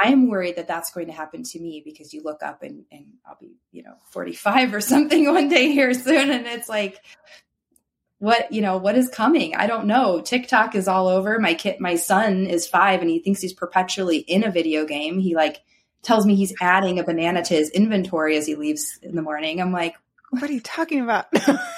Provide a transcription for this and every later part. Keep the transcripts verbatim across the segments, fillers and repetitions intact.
I'm worried that that's going to happen to me, because you look up and, and I'll be, you know, forty-five or something one day here soon. And it's like, what, you know, what is coming? I don't know. TikTok is all over. My kid, my son is five and he thinks he's perpetually in a video game. He like tells me he's adding a banana to his inventory as he leaves in the morning. I'm like, what are you talking about?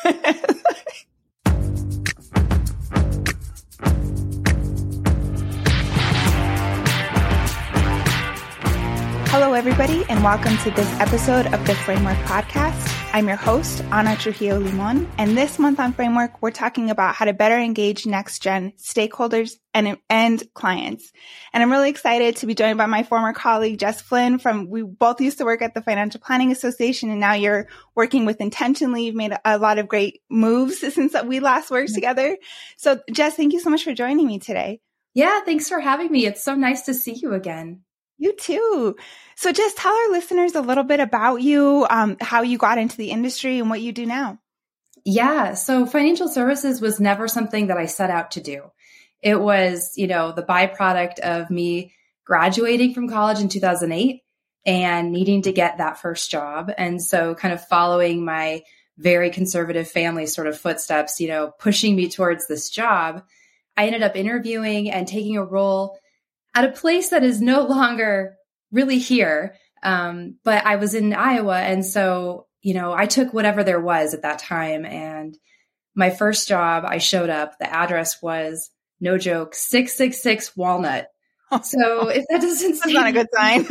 Hello, everybody, and welcome to this episode of the Framework Podcast. I'm your host, Ana Trujillo Limon, and this month on Framework, we're talking about how to better engage next-gen stakeholders and, and clients. And I'm really excited to be joined by my former colleague, Jess Flynn. From we both used to work at the Financial Planning Association, and now you're working with Intentionally. You've made a, a lot of great moves since we last worked together. So, Jess, thank you so much for joining me today. Yeah, thanks for having me. It's so nice to see you again. You too. So just tell our listeners a little bit about you, um, how you got into the industry and what you do now. Yeah. So financial services was never something that I set out to do. It was, you know, the byproduct of me graduating from college in two thousand eight and needing to get that first job. And so kind of following my very conservative family sort of footsteps, you know, pushing me towards this job, I ended up interviewing and taking a role at a place that is no longer really here. Um, but I was in Iowa. And so, you know, I took whatever there was at that time. And my first job, I showed up, the address was, no joke, six six six Walnut. So if that doesn't That's not a good sign.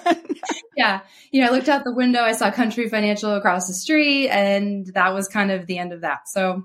Yeah. You know, I looked out the window, I saw Country Financial across the street, and that was kind of the end of that. So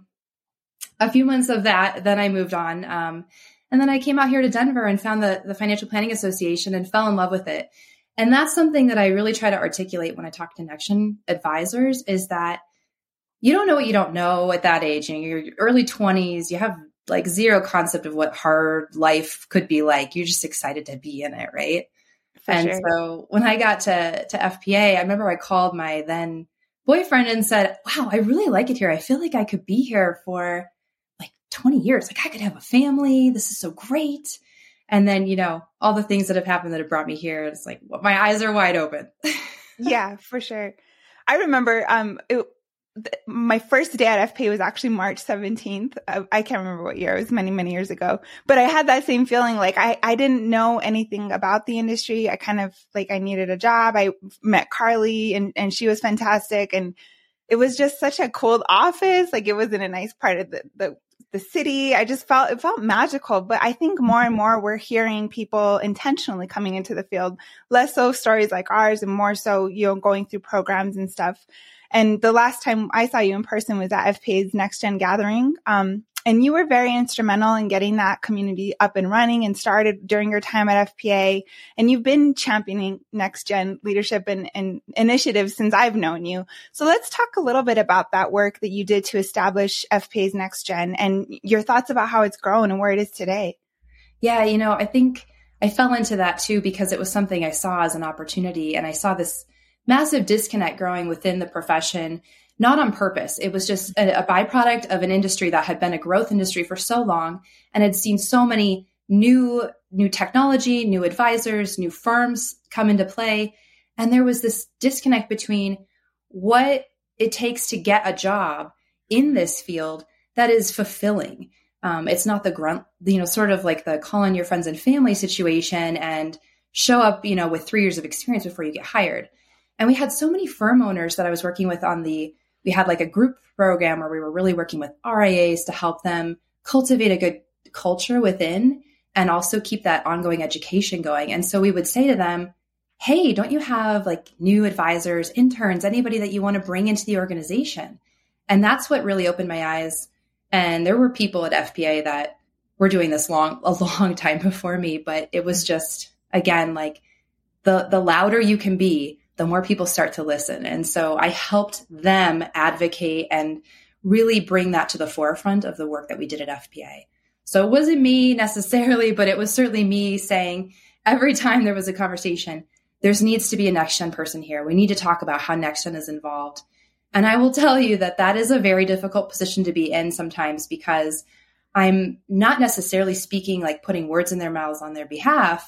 a few months of that, then I moved on. Um, And then I came out here to Denver and found the, the Financial Planning Association and fell in love with it. And that's something that I really try to articulate when I talk to NextGen advisors, is that you don't know what you don't know at that age. In your early twenties, you have like zero concept of what hard life could be like. You're just excited to be in it, right? For and sure. So when I got to, to F P A, I remember I called my then boyfriend and said, wow, I really like it here. I feel like I could be here for twenty years. Like I could have a family. This is so great. And then, you know, all the things that have happened that have brought me here. It's like, well, my eyes are wide open. Yeah, for sure. I remember um, it, th- my first day at F P A was actually March seventeenth. I, I can't remember what year. It was many, many years ago. But I had that same feeling. Like I, I didn't know anything about the industry. I kind of like I needed a job. I met Carly and, and she was fantastic. And it was just such a cool office. Like it was in a nice part of the, the the city. I just felt, it felt magical. But I think more and more we're hearing people intentionally coming into the field, less so stories like ours and more so, you know, going through programs and stuff. And the last time I saw you in person was at F P A's NextGen Gathering. Um, and you were very instrumental in getting that community up and running and started during your time at F P A. And you've been championing NextGen leadership and, and initiatives since I've known you. So let's talk a little bit about that work that you did to establish F P A's NextGen and your thoughts about how it's grown and where it is today. Yeah, you know, I think I fell into that too because it was something I saw as an opportunity. And I saw this massive disconnect growing within the profession. Not on purpose. It was just a, a byproduct of an industry that had been a growth industry for so long and had seen so many new, new technology, new advisors, new firms come into play. And there was this disconnect between what it takes to get a job in this field that is fulfilling. Um, it's not the grunt, you know, sort of like the call on your friends and family situation and show up, you know, with three years of experience before you get hired. And we had so many firm owners that I was working with on the We had like a group program where we were really working with R I As to help them cultivate a good culture within and also keep that ongoing education going. And so we would say to them, hey, don't you have like new advisors, interns, anybody that you want to bring into the organization? And that's what really opened my eyes. And there were people at F P A that were doing this long, a long time before me, but it was just, again, like the, the louder you can be, the more people start to listen. And so I helped them advocate and really bring that to the forefront of the work that we did at F P A. So it wasn't me necessarily, but it was certainly me saying every time there was a conversation, there needs to be a NextGen person here. We need to talk about how NextGen is involved. And I will tell you that that is a very difficult position to be in sometimes because I'm not necessarily speaking like putting words in their mouths on their behalf,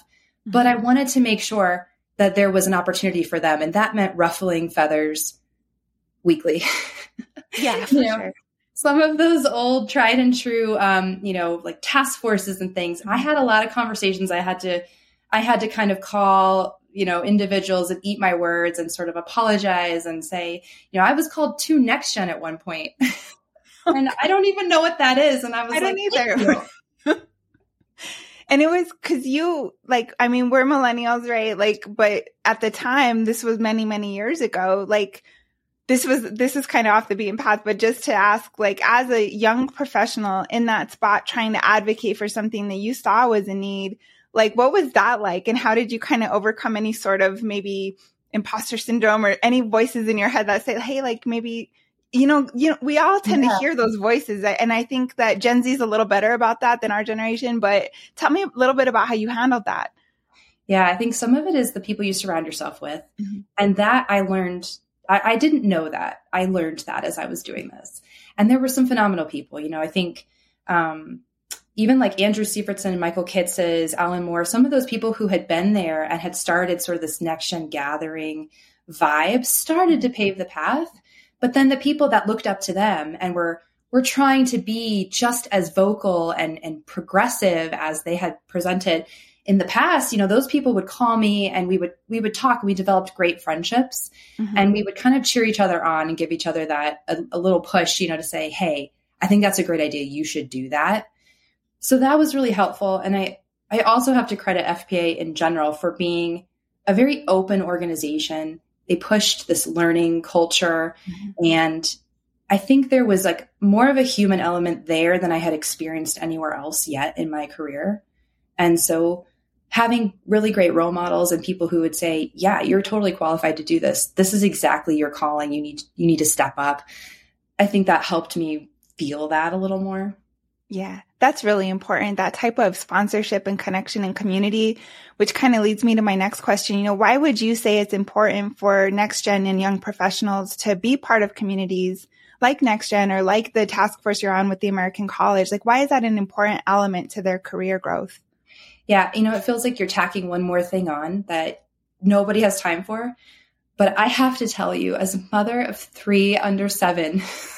but I wanted to make sure that there was an opportunity for them. And that meant ruffling feathers weekly. Yeah, for you know, sure. Some of those old tried and true, um, you know, like task forces and things. I had a lot of conversations. I had to, I had to kind of call, you know, individuals and eat my words and sort of apologize and say, you know, I was called too next gen at one point. And I don't even know what that is. And I was I like, don't either. And it was because you, like, I mean, we're millennials, right? Like, but at the time, this was many, many years ago. Like, this was, this is kind of off the beaten path, but just to ask, like, as a young professional in that spot, trying to advocate for something that you saw was a need, like, what was that like? And how did you kind of overcome any sort of maybe imposter syndrome or any voices in your head that say, hey, like, maybe, you know, you know, we all tend yeah. to hear those voices. And I think that Gen Z is a little better about that than our generation. But tell me a little bit about how you handled that. Yeah, I think some of it is the people you surround yourself with. Mm-hmm. And that I learned, I, I didn't know that. I learned that as I was doing this. And there were some phenomenal people. You know, I think um, even like Andrew Sievertson, Michael Kitces, Alan Moore, some of those people who had been there and had started sort of this next gen gathering vibe started to pave the path. But then the people that looked up to them and were were trying to be just as vocal and, and progressive as they had presented in the past, you know, those people would call me and we would we would talk. We developed great friendships mm-hmm. and we would kind of cheer each other on and give each other that a, a little push, you know, to say, hey, I think that's a great idea. You should do that. So that was really helpful. And I, I also have to credit F P A in general for being a very open organization. They pushed this learning culture. Mm-hmm. And I think there was like more of a human element there than I had experienced anywhere else yet in my career. And so having really great role models and people who would say, yeah, you're totally qualified to do this. This is exactly your calling. You need, you need to step up. I think that helped me feel that a little more. Yeah, that's really important. That type of sponsorship and connection and community, which kind of leads me to my next question. You know, why would you say it's important for next gen and young professionals to be part of communities like Next Gen or like the task force you're on with the American College? Like, why is that an important element to their career growth? Yeah, you know, it feels like you're tacking one more thing on that nobody has time for. But I have to tell you, as a mother of three under seven,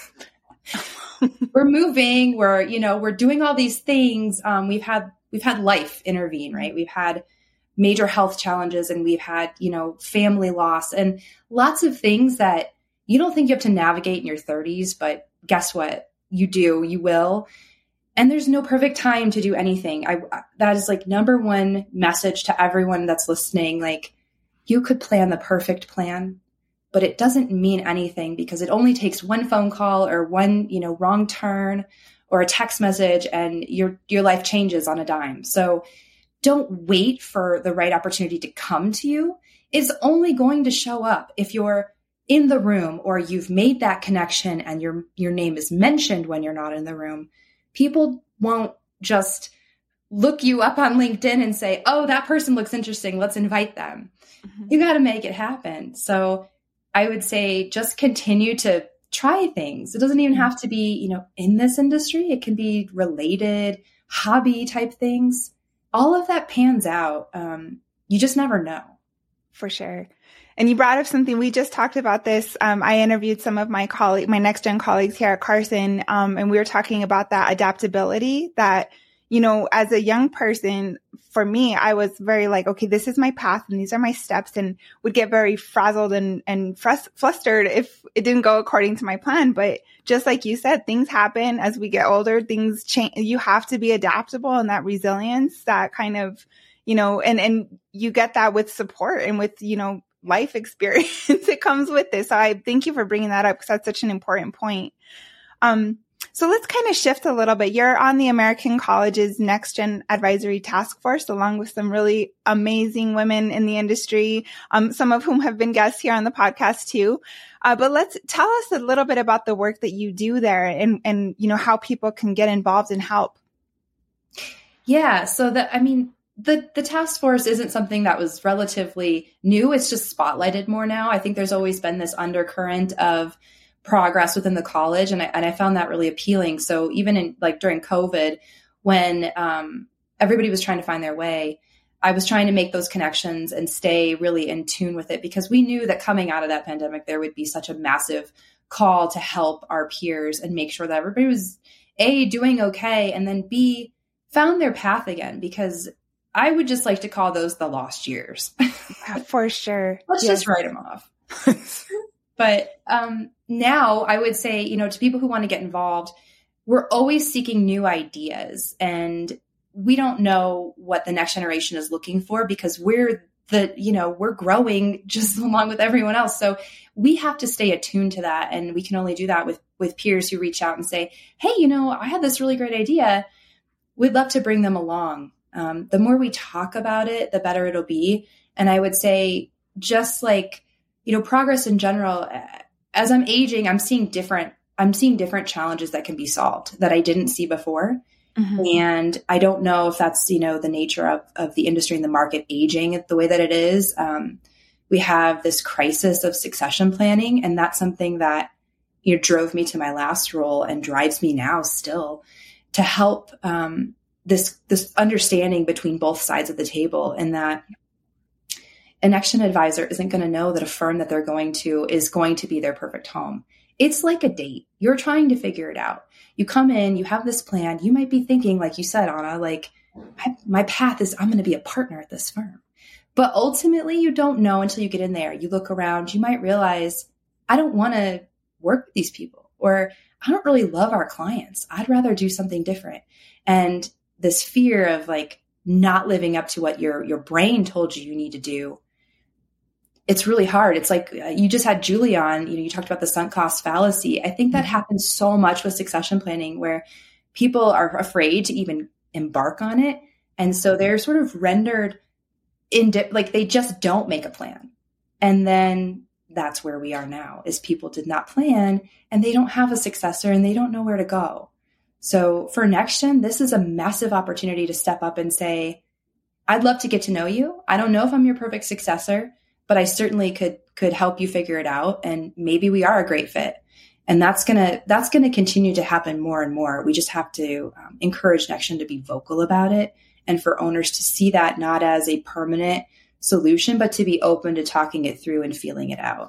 we're moving, we're, you know, we're doing all these things. Um, we've had, we've had life intervene, right? We've had major health challenges and we've had, you know, family loss and lots of things that you don't think you have to navigate in your thirties, but guess what? You do, you will. And there's no perfect time to do anything. I, that is like number one message to everyone that's listening. Like, you could plan the perfect plan, but it doesn't mean anything because it only takes one phone call or one, you know, wrong turn or a text message and your, your life changes on a dime. So don't wait for the right opportunity to come to you. It's only going to show up if you're in the room or you've made that connection and your, your name is mentioned when you're not in the room. People won't just look you up on LinkedIn and say, oh, that person looks interesting. Let's invite them. Mm-hmm. You got to make it happen. So I would say just continue to try things. It doesn't even have to be, you know, in this industry. It can be related, hobby type things. All of that pans out. Um, you just never know. For sure. And you brought up something, we just talked about this. Um, I interviewed some of my colleagues, my next gen colleagues here at Carson. Um, and we were talking about that adaptability that, you know, as a young person, for me, I was very like, okay, this is my path and these are my steps, and would get very frazzled and, and frust- flustered if it didn't go according to my plan. But just like you said, things happen as we get older, things change. You have to be adaptable, and that resilience, that kind of, you know, and, and you get that with support and with, you know, life experience that comes with this. So I thank you for bringing that up because that's such an important point. Um, so let's kind of shift a little bit. You're on the American College's Next Gen Advisory Task Force, along with some really amazing women in the industry, um, some of whom have been guests here on the podcast too. Uh, but let's tell us a little bit about the work that you do there and, and, you know, how people can get involved and help. Yeah. So that, I mean, The the task force isn't something that was relatively new. It's just spotlighted more now. I think there's always been this undercurrent of progress within the college, and I and I found that really appealing. So even in like during COVID, when um, everybody was trying to find their way, I was trying to make those connections and stay really in tune with it, because we knew that coming out of that pandemic, there would be such a massive call to help our peers and make sure that everybody was A, doing okay, and then B, found their path again, because I would just like to call those the lost years. For sure. Let's yes. just write them off. But um, now I would say, you know, to people who want to get involved, we're always seeking new ideas, and we don't know what the next generation is looking for, because we're the, you know, we're growing just along with everyone else. So we have to stay attuned to that. And we can only do that with, with peers who reach out and say, hey, you know, I had this really great idea. We'd love to bring them along. Um, the more we talk about it, the better it'll be. And I would say, just like, you know, progress in general, as I'm aging, I'm seeing different, I'm seeing different challenges that can be solved that I didn't see before. Mm-hmm. And I don't know if that's, you know, the nature of, of the industry and the market aging the way that it is. Um, we have this crisis of succession planning, and that's something that, you know, drove me to my last role and drives me now still, to help um, this, this understanding between both sides of the table, and that an next-gen advisor isn't going to know that a firm that they're going to is going to be their perfect home. It's like a date. You're trying to figure it out. You come in, you have this plan. You might be thinking, like you said, Anna, like my, my path is I'm going to be a partner at this firm. But ultimately, you don't know until you get in there. You look around, you might realize, I don't want to work with these people, or I don't really love our clients. I'd rather do something different. And this fear of like not living up to what your, your brain told you you need to do, it's really hard. It's like uh, you just had Julie on, you know, you talked about the sunk cost fallacy. I think that happens so much with succession planning, where people are afraid to even embark on it. And so they're sort of rendered in, di- like they just don't make a plan. And then that's where we are now, is people did not plan and they don't have a successor and they don't know where to go. So for NextGen, this is a massive opportunity to step up and say, I'd love to get to know you. I don't know if I'm your perfect successor, but I certainly could, could help you figure it out. And maybe we are a great fit. And that's going to, that's going to continue to happen more and more. We just have to um, encourage NextGen to be vocal about it, and for owners to see that not as a permanent solution, but to be open to talking it through and feeling it out.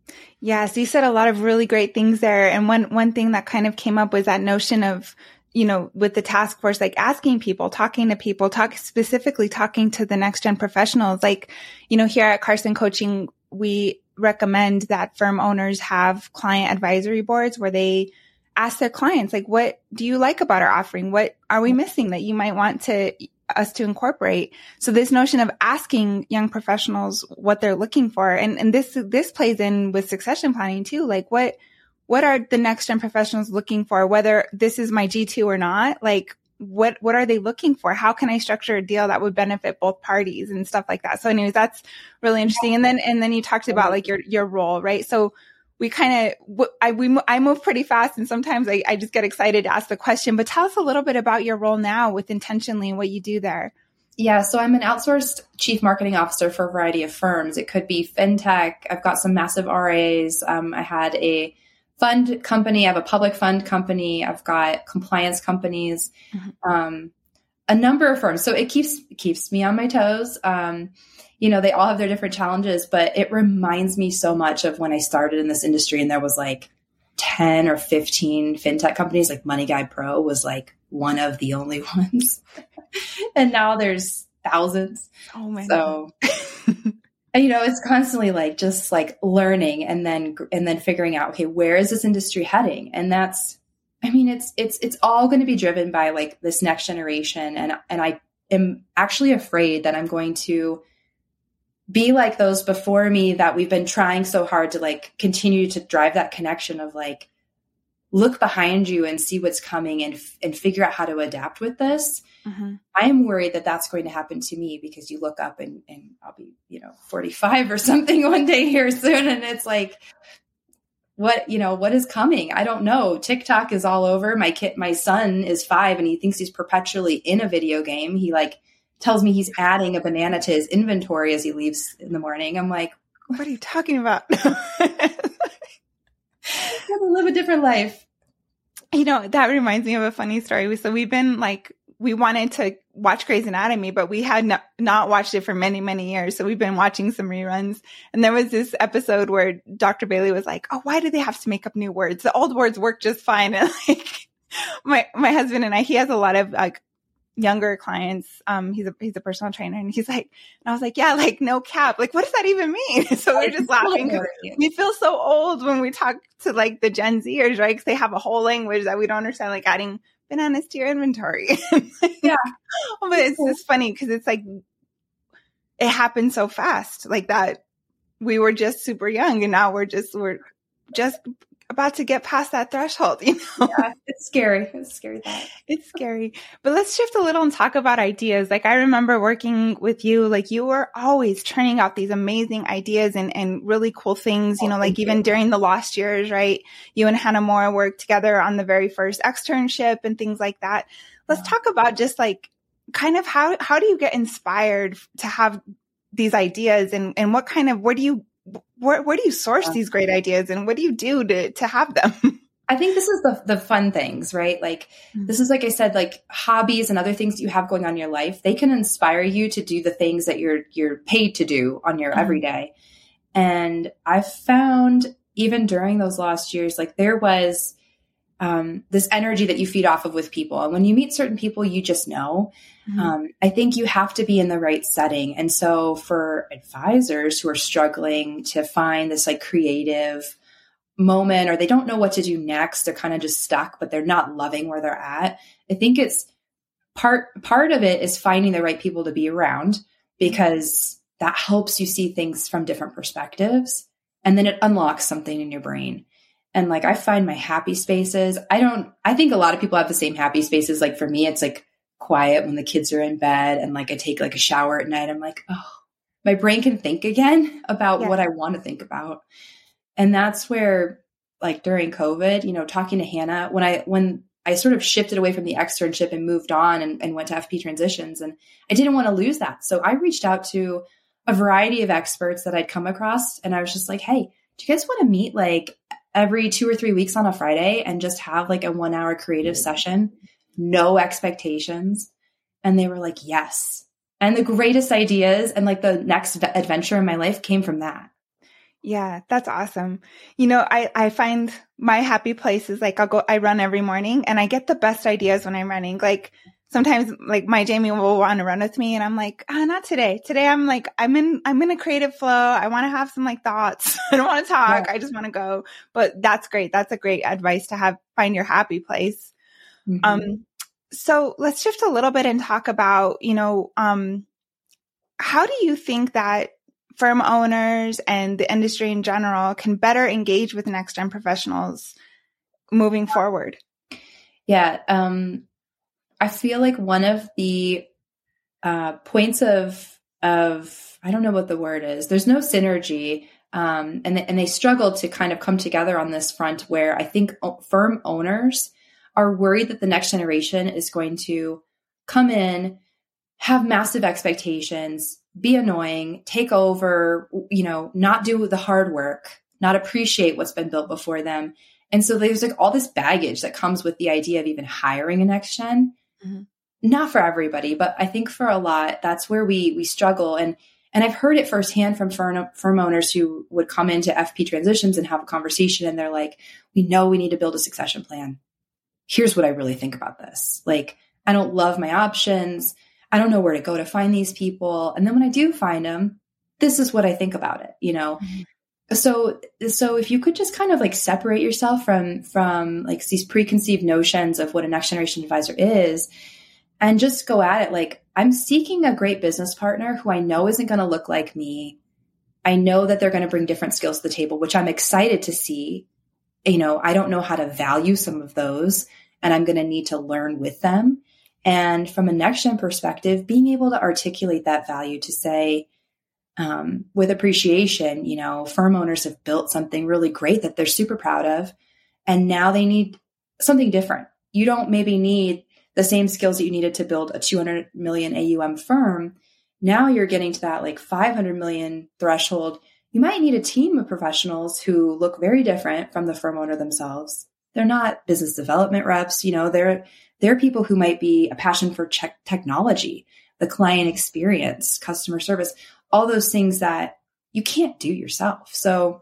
Yes, you said a lot of really great things there. And one, one thing that kind of came up was that notion of, you know, with the task force, like asking people, talking to people, talk specifically talking to the next gen professionals. Like, you know, here at Carson Coaching, we recommend that firm owners have client advisory boards where they ask their clients, like, what do you like about our offering? What are we missing that you might want to us to incorporate? So this notion of asking young professionals what they're looking for, and, and this, this plays in with succession planning too. Like what, what are the next gen professionals looking for? Whether this is my G two or not, like what, what are they looking for? How can I structure a deal that would benefit both parties and stuff like that? So anyways, that's really interesting. And then, and then you talked about like your, your role, right? So we kind of, I, we, I move pretty fast, and sometimes I, I just get excited to ask the question, but tell us a little bit about your role now with Intentionally and what you do there. Yeah. So I'm an outsourced chief marketing officer for a variety of firms. It could be fintech. I've got some massive R As. Um, I had a fund company. I have a public fund company. I've got compliance companies, mm-hmm. um, a number of firms. So it keeps, it keeps me on my toes. Um, you know, they all have their different challenges, but it reminds me so much of when I started in this industry and there was like ten or fifteen fintech companies. Like Money Guy Pro was like one of the only ones. And now there's thousands. Oh my So, and, you know, it's constantly like, just like learning and then, and then figuring out, okay, where is this industry heading? And that's, I mean, it's, it's, it's all going to be driven by like this next generation. And, and I am actually afraid that I'm going to be like those before me, that we've been trying so hard to like continue to drive that connection of like, look behind you and see what's coming and, and figure out how to adapt with this. Mm-hmm. I'm worried that that's going to happen to me, because you look up and, and I'll be, you know, forty-five or something one day here soon. And it's like, what, you know, what is coming? I don't know. TikTok is all over. My kid, my son is five and he thinks he's perpetually in a video game. He like tells me he's adding a banana to his inventory as he leaves in the morning. I'm like, what are you talking about? Live a different life. You know, that reminds me of a funny story. So we've been like we wanted to watch Grey's Anatomy, but we had not, not watched it for many, many years. So we've been watching some reruns. And there was this episode where Doctor Bailey was like, oh, why do they have to make up new words? The old words work just fine. And like my, my husband and I, he has a lot of like younger clients. Um, he's a, he's a personal trainer, and he's like, and I was like, yeah, like no cap. Like, what does that even mean? So we're just laughing because we feel so old when we talk to like the Gen Zers, right? Because they have a whole language that we don't understand, like adding bananas to your inventory. Yeah. But it's just funny because it's like, it happened so fast like that. We were just super young, and now we're just, we're just about to get past that threshold, you know? Yeah, it's scary. It's scary. That. It's scary. But let's shift a little and talk about ideas. Like I remember working with you, like you were always churning out these amazing ideas and, and really cool things, you know, like even during the lost years, right? You and Hannah Moore worked together on the very first externship and things like that. Let's talk about just like kind of how, how do you get inspired to have these ideas, and, and what kind of, where do you, where, where do you source yeah. these great ideas, and what do you do to, to have them? I think this is the the fun things, right? Like mm-hmm. this is, like I said, like hobbies and other things that you have going on in your life, they can inspire you to do the things that you're, you're paid to do on your mm-hmm. everyday. And I've found even during those last years, like there was um, this energy that you feed off of with people. And when you meet certain people, you just know. Mm-hmm. Um, I think you have to be in the right setting. And so for advisors who are struggling to find this like creative moment, or they don't know what to do next, they're kind of just stuck, but they're not loving where they're at. I think it's part, part of it is finding the right people to be around, because that helps you see things from different perspectives. And then it unlocks something in your brain. And like, I find my happy spaces. I don't, I think a lot of people have the same happy spaces. Like for me, it's like quiet when the kids are in bed, and like I take like a shower at night. I'm like, oh, my brain can think again about yeah. what I want to think about. And that's where, like during COVID, you know, talking to Hannah, when I, when I sort of shifted away from the externship and moved on and, and went to F P Transitions, and I didn't want to lose that. So I reached out to a variety of experts that I'd come across, and I was just like, hey, do you guys want to meet like every two or three weeks on a Friday and just have like a one hour creative session, no expectations? And they were like, yes. And the greatest ideas and like the next adventure in my life came from that. Yeah, that's awesome. You know, I, I find my happy place is like, I'll go, I run every morning, and I get the best ideas when I'm running. Like sometimes like my Jamie will want to run with me, and I'm like, ah, oh, not today. Today I'm like, I'm in, I'm in a creative flow. I want to have some like thoughts. I don't want to talk. Yeah. I just want to go. But that's great. That's a great advice to have, find your happy place. Mm-hmm. Um, so let's shift a little bit and talk about, you know, um, how do you think that firm owners and the industry in general can better engage with next gen professionals moving forward? Yeah. Um, I feel like one of the uh, points of, of, I don't know what the word is. There's no synergy. Um, and, and they struggle to kind of come together on this front, where I think firm owners are worried that the next generation is going to come in, have massive expectations, be annoying, take over, you know, not do the hard work, not appreciate what's been built before them. And so there's like all this baggage that comes with the idea of even hiring a next gen. Mm-hmm. Not for everybody, but I think for a lot, that's where we we struggle. And and I've heard it firsthand from firm, firm owners who would come into F P Transitions and have a conversation, and they're like, we know we need to build a succession plan. Here's what I really think about this. Like, I don't love my options. I don't know where to go to find these people. And then when I do find them, this is what I think about it, you know? Mm-hmm. So, so if you could just kind of like separate yourself from, from like these preconceived notions of what a next generation advisor is, and just go at it. Like, I'm seeking a great business partner who I know isn't going to look like me. I know that they're going to bring different skills to the table, which I'm excited to see. You know, I don't know how to value some of those, and I'm going to need to learn with them. And from a next gen perspective, being able to articulate that value to say, um, with appreciation, you know, firm owners have built something really great that they're super proud of, and now they need something different. You don't maybe need the same skills that you needed to build a two hundred million A U M firm. Now you're getting to that like five hundred million threshold. You might need a team of professionals who look very different from the firm owner themselves. They're not business development reps. You know, they're, they're people who might be a passion for check technology, the client experience, customer service, all those things that you can't do yourself. So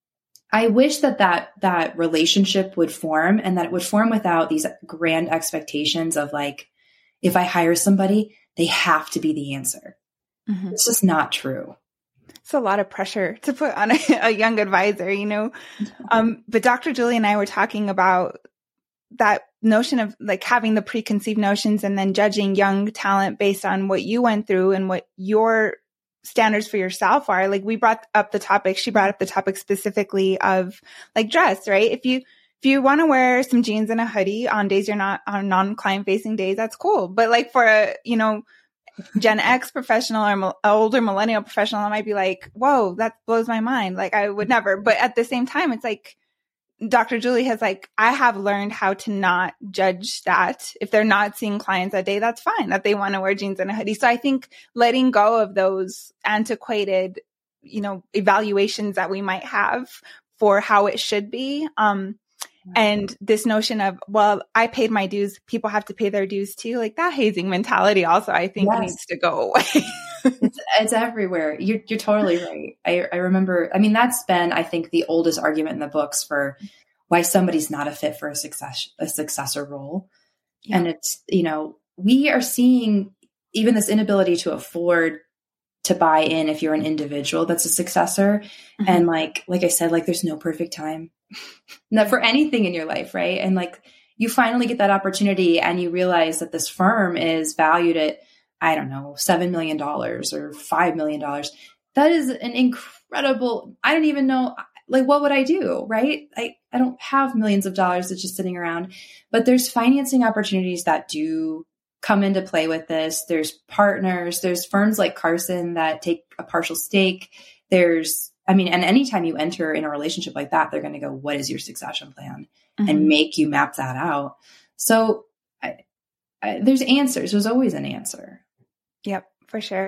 I wish that that, that relationship would form, and that it would form without these grand expectations of like, if I hire somebody, they have to be the answer. Mm-hmm. It's just not true. It's a lot of pressure to put on a, a young advisor, you know? Um, but Doctor Julie and I were talking about that notion of like having the preconceived notions and then judging young talent based on what you went through and what your standards for yourself are. Like we brought up the topic, she brought up the topic specifically of like dress, right? If you, if you want to wear some jeans and a hoodie on days you're not on non-client facing days, that's cool. But like for a, you know, Gen X professional or mo- older millennial professional, I might be like, whoa, that blows my mind. Like I would never. But at the same time, it's like Doctor Julie has like, I have learned how to not judge that. If they're not seeing clients that day, that's fine that they want to wear jeans and a hoodie. So I think letting go of those antiquated, you know, evaluations that we might have for how it should be. Um, And this notion of, well, I paid my dues, people have to pay their dues too. Like that hazing mentality also, I think yes. needs to go away. it's, it's everywhere. You're, you're totally right. I, I remember, I mean, that's been, I think, the oldest argument in the books for why somebody's not a fit for a success, a successor role. Yeah. And it's, you know, we are seeing even this inability to afford to buy in if you're an individual that's a successor. Mm-hmm. And like, like I said, like there's no perfect time. Not for anything in your life, right? And like you finally get that opportunity and you realize that this firm is valued at, I don't know, seven million dollars or five million dollars. That is an incredible, I don't even know, like, what would I do, right? I, I don't have millions of dollars that's just sitting around, but there's financing opportunities that do come into play with this. There's partners, there's firms like Carson that take a partial stake. There's, I mean, and anytime you enter in a relationship like that, they're going to go, what is your succession plan? Mm-hmm. And make you map that out. So I, I, there's answers. There's always an answer. Yep, for sure.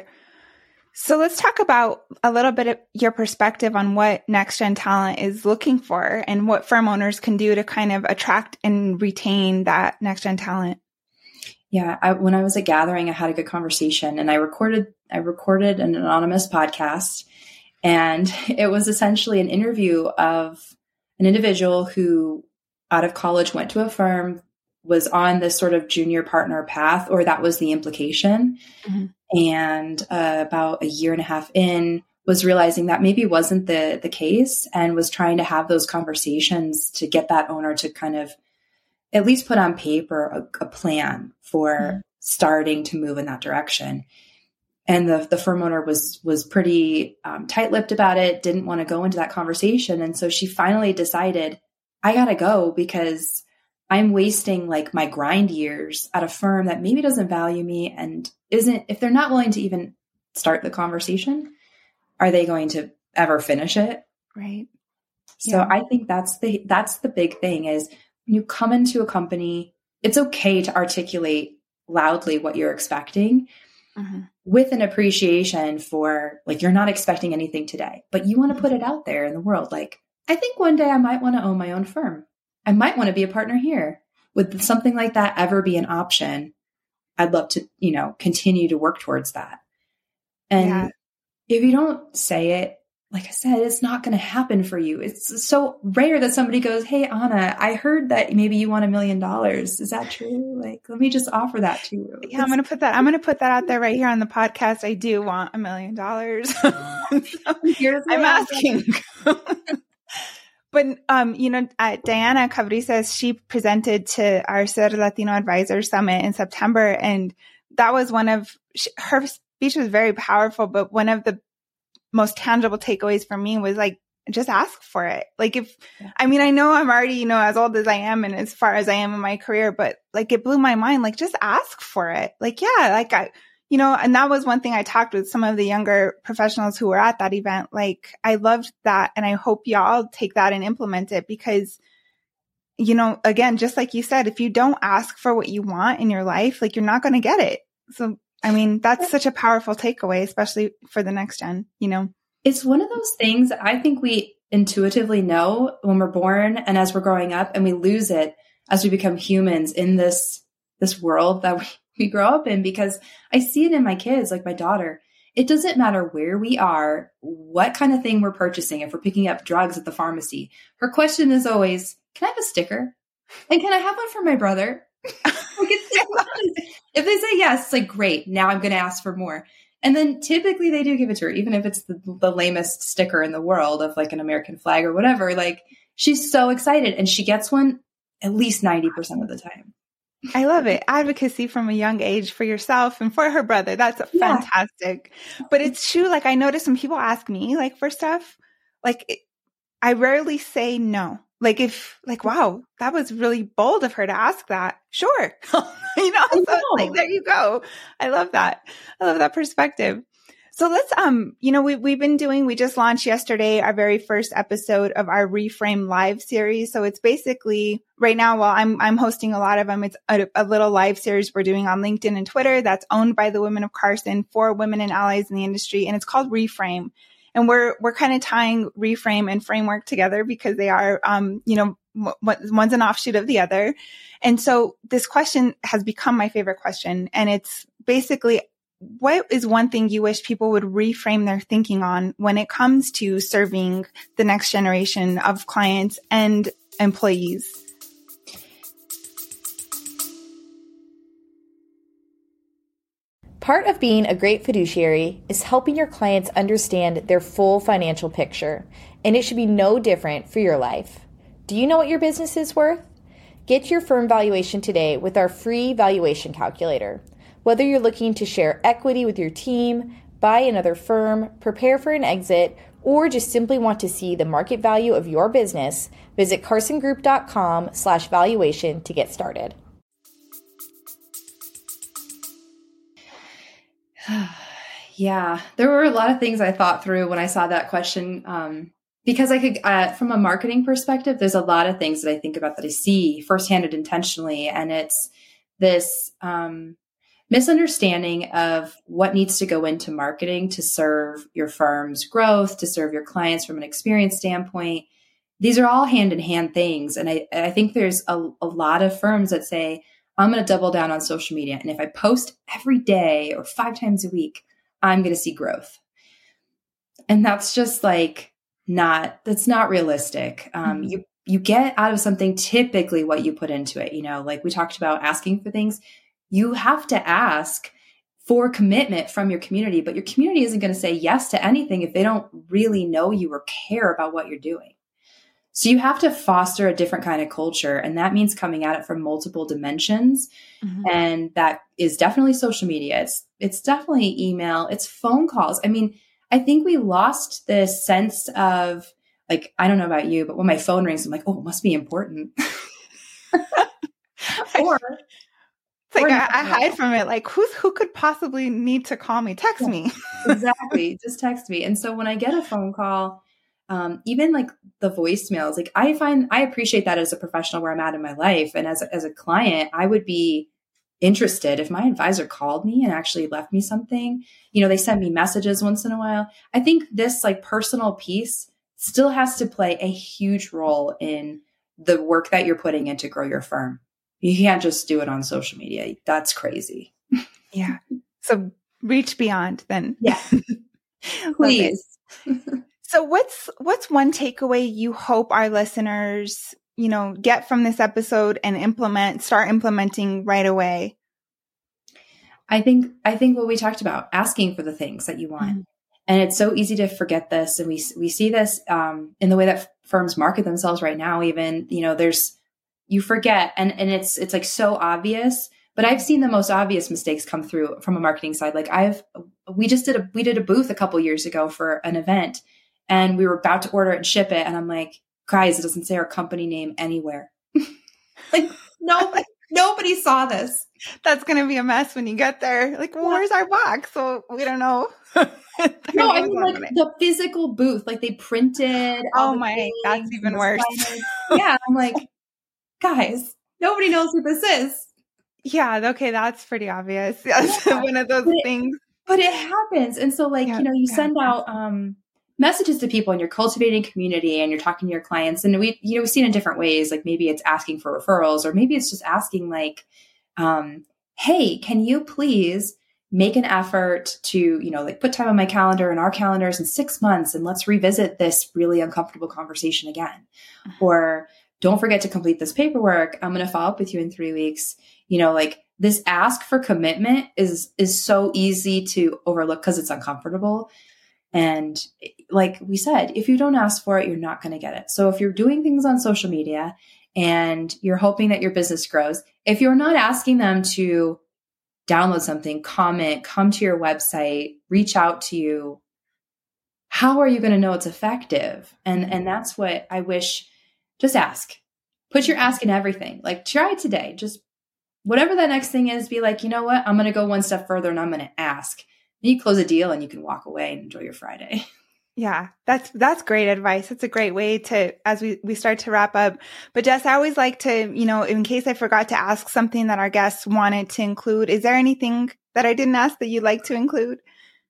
So let's talk about a little bit of your perspective on what Next Gen Talent is looking for and what firm owners can do to kind of attract and retain that Next Gen Talent. Yeah. I, when I was at Gathering, I had a good conversation and I recorded, I recorded an anonymous podcast. And it was essentially an interview of an individual who out of college went to a firm, was on this sort of junior partner path, or that was the implication. Mm-hmm. And uh, about a year and a half in, was realizing that maybe wasn't the the case, and was trying to have those conversations to get that owner to kind of at least put on paper a, a plan for mm-hmm. starting to move in that direction. And the the firm owner was was pretty um, tight-lipped about it, didn't want to go into that conversation. And so she finally decided, I got to go because I'm wasting like my grind years at a firm that maybe doesn't value me and isn't, if they're not willing to even start the conversation, are they going to ever finish it? Right. So yeah. I think that's the, that's the big thing is when you come into a company, it's okay to articulate loudly what you're expecting. Mm-hmm. With an appreciation for like, you're not expecting anything today, but you want to put it out there in the world. Like, I think one day I might want to own my own firm. I might want to be a partner here. Would something like that ever be an option? I'd love to, you know, continue to work towards that. And yeah. if you don't say it, like I said, it's not going to happen for you. It's so rare that somebody goes, hey, Anna, I heard that maybe you want a million dollars. Is that true? Like, let me just offer that to you. Yeah, it's- I'm going to put that, I'm going to put that out there right here on the podcast. I do want a million dollars. I'm asking. But, um, you know, uh, Diana Cavri says she presented to our Ser Latino Advisor Summit in September. And that was one of, she, her speech was very powerful, but one of the most tangible takeaways for me was like, just ask for it. Like if, yeah. I mean, I know I'm already, you know, as old as I am and as far as I am in my career, but like it blew my mind. Like just ask for it. Like, yeah, like I, you know, and that was one thing I talked with some of the younger professionals who were at that event. Like I loved that. And I hope y'all take that and implement it because, you know, again, just like you said, if you don't ask for what you want in your life, like you're not going to get it. So, I mean, that's such a powerful takeaway, especially for the next gen, you know? It's one of those things I think we, intuitively know when we're born and as we're growing up, and we lose it as we become humans in this, this world that we, we grow up in, because I see it in my kids, like my daughter. It doesn't matter where we are, what kind of thing we're purchasing. If we're picking up drugs at the pharmacy, her question is always, can I have a sticker? And can I have one for my brother? Like it's, if they say yes, it's like, great. Now I'm going to ask for more. And then typically they do give it to her, even if it's the, the lamest sticker in the world of like an American flag or whatever. Like she's so excited, and she gets one at least ninety percent of the time. I love it. Advocacy from a young age for yourself and for her brother. That's Yeah. fantastic. But it's true. Like I notice when people ask me like for stuff, like it, I rarely say no. Like if like, wow, that was really bold of her to ask that. Sure. you know, so know. like, there you go. I love that. I love that perspective. So let's, um, you know, we, we've been doing, we just launched yesterday our very first episode of our Reframe Live series. So it's basically right now, while I'm, I'm hosting a lot of them, it's a, a little live series we're doing on LinkedIn and Twitter that's owned by the Women of Carson for women and allies in the industry. And it's called Reframe. And we're, we're kind of tying Reframe and Framework together because they are, um, you know, w- one's an offshoot of the other. And so this question has become my favorite question. And it's basically, what is one thing you wish people would reframe their thinking on when it comes to serving the next generation of clients and employees? Part of being a great fiduciary is helping your clients understand their full financial picture, and it should be no different for your life. Do you know what your business is worth? Get your firm valuation today with our free valuation calculator. Whether you're looking to share equity with your team, buy another firm, prepare for an exit, or just simply want to see the market value of your business, visit carsongroup.com slash valuation to get started. Yeah, there were a lot of things I thought through when I saw that question. Um, because I could, uh, from a marketing perspective, there's a lot of things that I think about that I see firsthand and intentionally. And it's this, um, misunderstanding of what needs to go into marketing to serve your firm's growth, to serve your clients from an experience standpoint. These are all hand in hand things. And I, I think there's a, a lot of firms that say, I'm going to double down on social media. And if I post every day or five times a week, I'm going to see growth. And that's just like not, that's not realistic. Um, mm-hmm. You, you get out of something typically what you put into it. You know, like we talked about asking for things. You have to ask for commitment from your community, but your community isn't going to say yes to anything if they don't really know you or care about what you're doing. So you have to foster a different kind of culture. And that means coming at it from multiple dimensions. Mm-hmm. And that is definitely social media. It's, it's definitely email. It's phone calls. I mean, I think we lost this sense of like, I don't know about you, but when my phone rings, I'm like, oh, it must be important. or It's like I, I hide from it. Like who's who could possibly need to call me? Text yeah, me. Exactly. Just text me. And so when I get a phone call, um, even like the voicemails, like I find I appreciate that as a professional where I'm at in my life. And as a, as a client, I would be interested if my advisor called me and actually left me something. You know, they send me messages once in a while. I think this like personal piece still has to play a huge role in the work that you're putting in to grow your firm. You can't just do it on social media. That's crazy. Yeah. So reach beyond then. Yeah. Please. So what's, what's one takeaway you hope our listeners, you know, get from this episode and implement, start implementing right away? I think, I think what we talked about, asking for the things that you want. Mm-hmm. And it's so easy to forget this. And we, we see this, um, in the way that firms market themselves right now, even, you know, there's, you forget, and, and it's, it's like so obvious, but I've seen the most obvious mistakes come through from a marketing side. Like I've, we just did a, we did a booth a couple years ago for an event and we were about to order it and ship it. And I'm like, guys, it doesn't say our company name anywhere. Like nobody, nobody saw this. That's going to be a mess when you get there. Like, well, where's our box? So we don't know. No, I mean like the physical booth, like they printed. Oh my, that's even worse. Yeah. I'm like, guys, nobody knows who this is. Yeah. Okay. That's pretty obvious. That's yeah. one of those but it, things. But it happens. And so like, yeah, you know, you send out, um, messages to people and you're cultivating community and you're talking to your clients. And we, you know, we've seen in different ways, like maybe it's asking for referrals, or maybe it's just asking like, um, hey, can you please make an effort to, you know, like put time on my calendar and our calendars in six months and let's revisit this really uncomfortable conversation again. Or don't forget to complete this paperwork. I'm going to follow up with you in three weeks. You know, like this ask for commitment is, is so easy to overlook because it's uncomfortable. And like we said, if you don't ask for it, you're not going to get it. So if you're doing things on social media and you're hoping that your business grows, if you're not asking them to download something, comment, come to your website, reach out to you, how are you going to know it's effective? And, and that's what I wish, just ask. Put your ask in everything. Like try it today. Just whatever that next thing is, be like, you know what? I'm going to go one step further and I'm going to ask. And you close a deal and you can walk away and enjoy your Friday. Yeah, that's, that's great advice. It's a great way to, as we, we start to wrap up. But Jess, I always like to, you know, in case I forgot to ask something that our guests wanted to include, is there anything that I didn't ask that you'd like to include?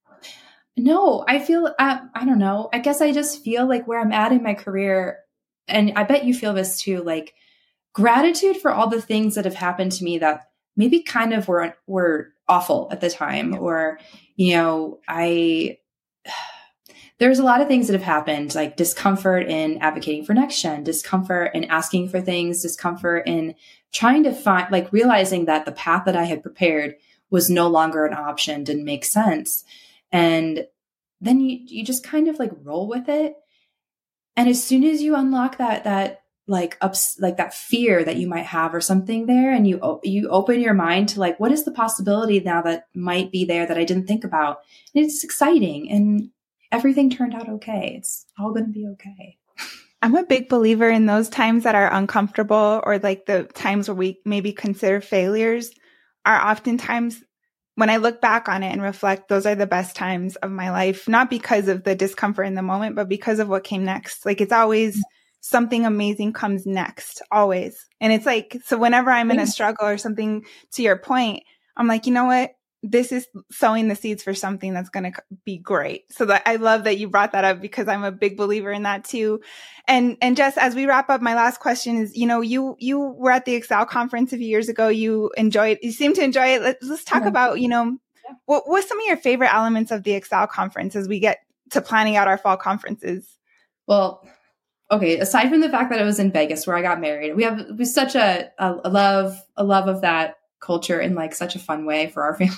No, I feel, uh, I don't know. I guess I just feel like where I'm at in my career, and I bet you feel this too, like gratitude for all the things that have happened to me that maybe kind of were, were awful at the time, or, you know, I, there's a lot of things that have happened, like discomfort in advocating for Next Gen, discomfort in asking for things, discomfort in trying to find, like realizing that the path that I had prepared was no longer an option, didn't make sense. And then you, you just kind of like roll with it. And as soon as you unlock that, that like ups, like that fear that you might have or something there, and you, you open your mind to like, what is the possibility now that might be there that I didn't think about? And it's exciting. And everything turned out okay. It's all going to be okay. I'm a big believer in those times that are uncomfortable, or like the times where we maybe consider failures are oftentimes, when I look back on it and reflect, those are the best times of my life, not because of the discomfort in the moment, but because of what came next. Like it's always something amazing comes next, always. And it's like, so whenever I'm in a struggle or something, to your point, I'm like, you know what? This is sowing the seeds for something that's going to be great. So that I love that you brought that up, because I'm a big believer in that too. And, and Jess, as we wrap up, my last question is, you know, you, you were at the Excel conference a few years ago. You enjoyed, you seem to enjoy it. Let's, let's talk yeah. about, you know, yeah. what, what's some of your favorite elements of the Excel conference as we get to planning out our fall conferences? Well, okay. Aside from the fact that it was in Vegas where I got married, we have, we such a, a love, a love of that culture in like such a fun way for our family.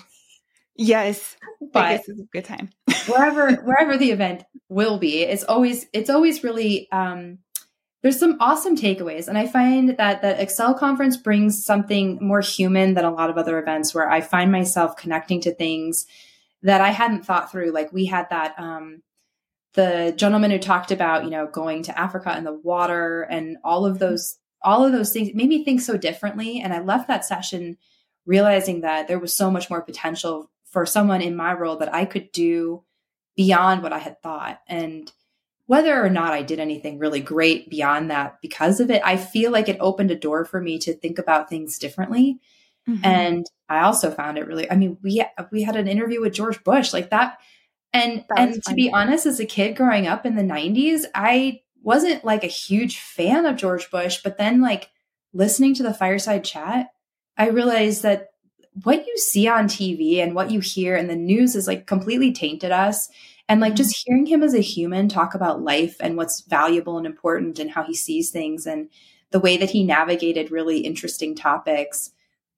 Yes, but Vegas is a good time. wherever wherever the event will be, it's always it's always really um, there's some awesome takeaways, and I find that the Excel conference brings something more human than a lot of other events, where I find myself connecting to things that I hadn't thought through. Like we had that um, the gentleman who talked about you know going to Africa and the water and all of those all of those things made me think so differently, and I left that session realizing that there was so much more potential for someone in my role that I could do beyond what I had thought. And whether or not I did anything really great beyond that because of it, I feel like it opened a door for me to think about things differently. Mm-hmm. And I also found it really, I mean, we, we had an interview with George Bush like that. And, that and to be honest, as a kid growing up in the nineties, I wasn't like a huge fan of George Bush, but then like listening to the fireside chat, I realized that what you see on T V and what you hear in the news is like completely tainted us. And like just hearing him as a human talk about life and what's valuable and important and how he sees things and the way that he navigated really interesting topics,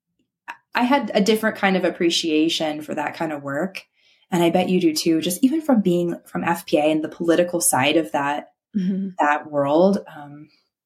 I had a different kind of appreciation for that kind of work. And I bet you do too, just even from being from F P A and the political side of that, mm-hmm. that world. Um,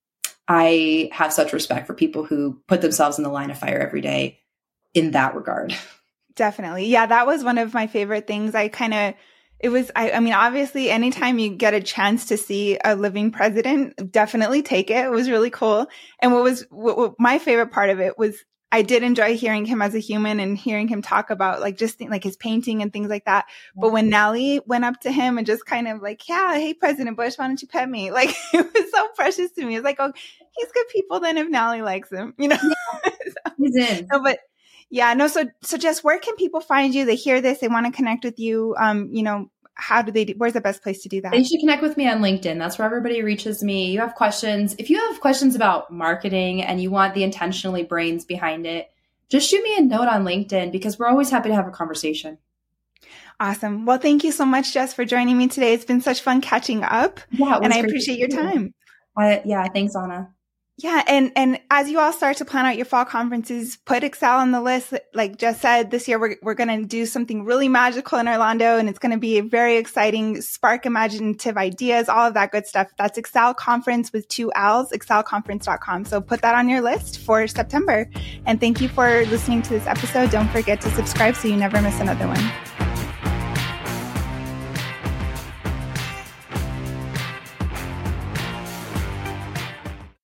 I have such respect for people who put themselves in the line of fire every day in that regard. Definitely. Yeah, that was one of my favorite things. I kind of, it was, I, I mean, obviously, anytime you get a chance to see a living president, definitely take it. It was really cool. And what was what, what my favorite part of it was I did enjoy hearing him as a human and hearing him talk about like just think, like his painting and things like that. But when Nally went up to him and just kind of like, yeah, hey, President Bush, why don't you pet me? Like, it was so precious to me. It's like, oh, he's good people then if Nally likes him, you know? Yeah, so, he's in. No, but yeah, no. So, so Jess, where can people find you? They hear this, they want to connect with you. Um, you know, how do they do, where's the best place to do that? They should connect with me on LinkedIn. That's where everybody reaches me. You have questions. If you have questions about marketing and you want the intentionally brains behind it, just shoot me a note on LinkedIn because we're always happy to have a conversation. Awesome. Well, thank you so much, Jess, for joining me today. It's been such fun catching up. Yeah, and I appreciate your time. Uh, yeah, thanks, Anna. Yeah. And, and as you all start to plan out your fall conferences, put Excel on the list. Like Jess said, this year, we're, we're going to do something really magical in Orlando, and it's going to be very exciting, spark imaginative ideas, all of that good stuff. That's Excel Conference with two L's, excel conference dot com. So put that on your list for September. And thank you for listening to this episode. Don't forget to subscribe so you never miss another one.